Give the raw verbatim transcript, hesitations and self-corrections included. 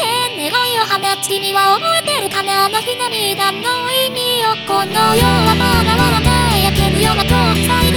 願いを放つ君は覚えてるかな、あの日涙の意味を。この世はまだ笑って焼けるような遠くさえ